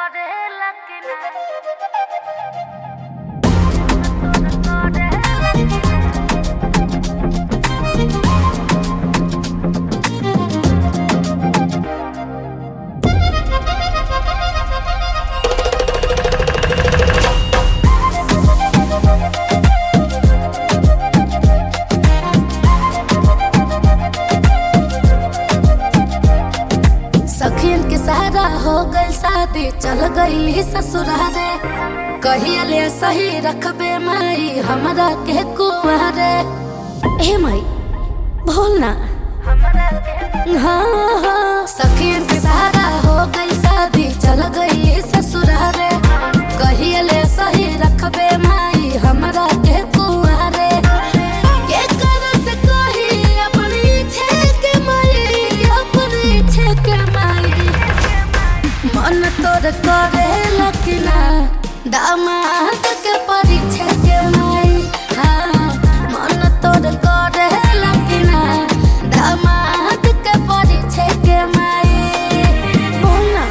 सखियन के सहारा हो गई शादी चल गई ससुरारे कहिया ले सही रखबे माई हमरा के कुंवारे। हे माई बोल ना। हाँ हाँ सखियन के सहारा हो गई शादी चल गई ससुरारे कहिया ले सही रखबे माई हमरा के कुंवारे। के कर से कही अपनी इच्छे के माई अपनी इच्छे के माई मन तोर करे लकिना दामाद के परिचय के माई। हाँ मन तोर करे लकिना दामाद के परिचय के माई। बोलना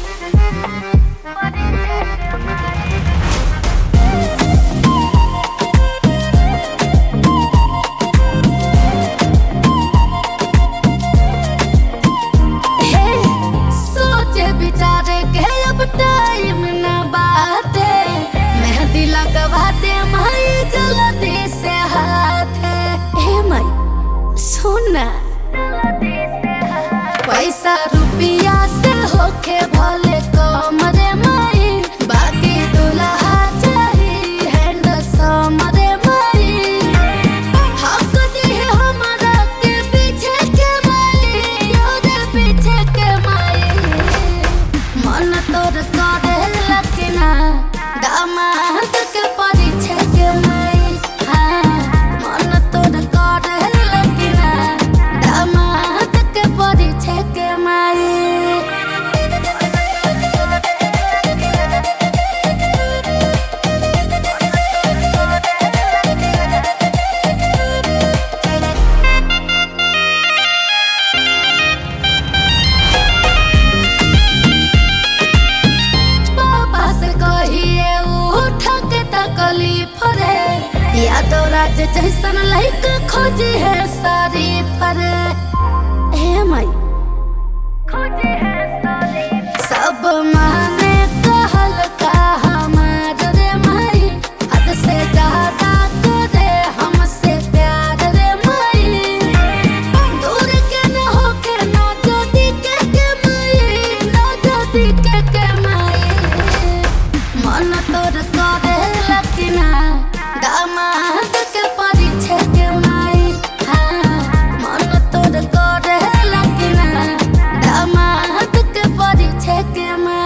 सोचे विचारे के अब टाइम न बाते मेहंदी लगवा दे माई जल्दी से हाथ। हे माई सुना पैसा रुपया से होके भले कम रे माई बाकी दुल्हा चाहिए हैंडसम रे माई। हक दे हमरा के पीछे के माई और पीछे के माई मन तोर करे लकिना दामाद के परिचय के माई। हाँ मन तोर करे लकिना दामाद के परिचय के माई। पापा से कहिए उठ के तकलीफ रे या तो राज जैसन लाइक खोजी है सारी फरे। हे माई सब माने कहल का हमार रे माई हद से ज्यादा करे हमसे प्यार रे माई। दूर के न होके ना जदी के माई ना जदी के माई मन तोर करे लकिना दामाद के परिचय के माई। हाँ मन तोर करे लकिना दामाद के परिचय के माई।